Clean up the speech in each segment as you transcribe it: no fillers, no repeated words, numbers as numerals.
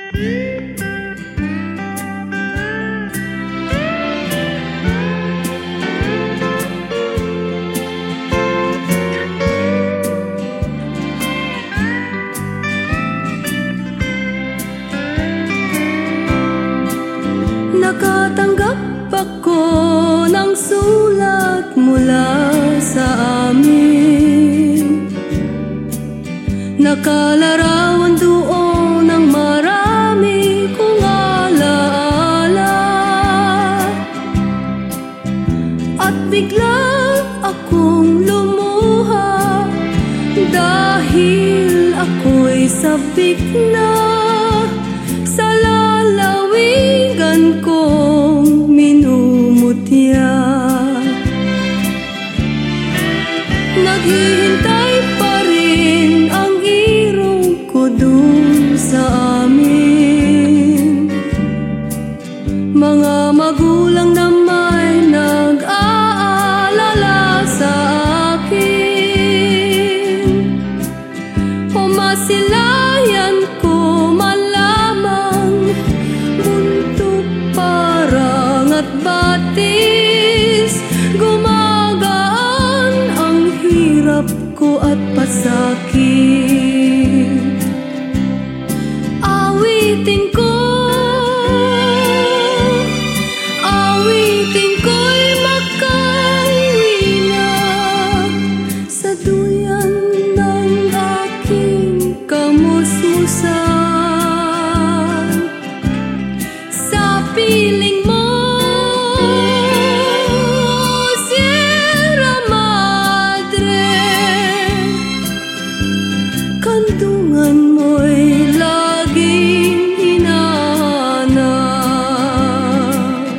Nakatanggap ako ng sulat mula sa amin. Nakalarawan doon ng marami kong alaala. At bigla akong lumuha dahil ako'y sabik na sa lalawigan kong minumutya. Naghihintay pa rin ang irong ko dun sa amin. Mga magulang na may nag-aalala sa akin. Masilayan ko man lamang buntot parang at batis. Gumagaan ang hirap ko at pasakit. Awitin ko, awitin ko'y makauwi na sa duyan ng aking kamusmusan. Sa piling mo, Sierra Madre, kandungan mo'y laging hinahanap.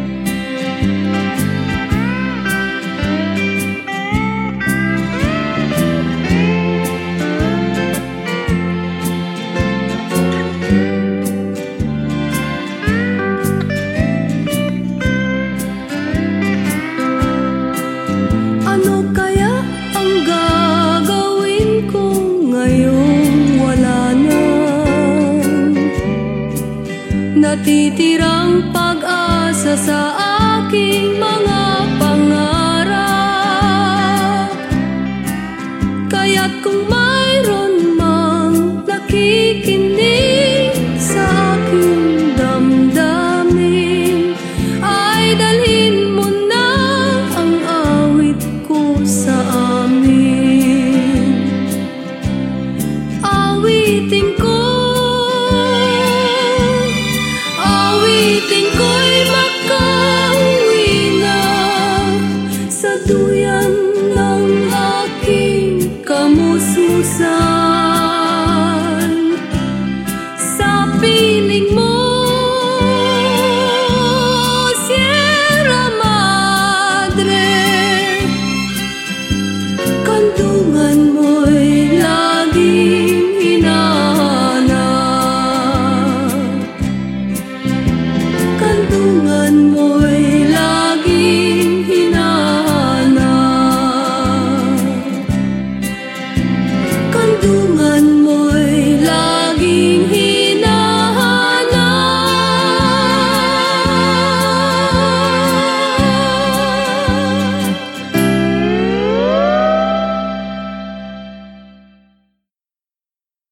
Ano kaya ang gagawin ko ngayong wala na? Natitirang pag-asa sa aking mga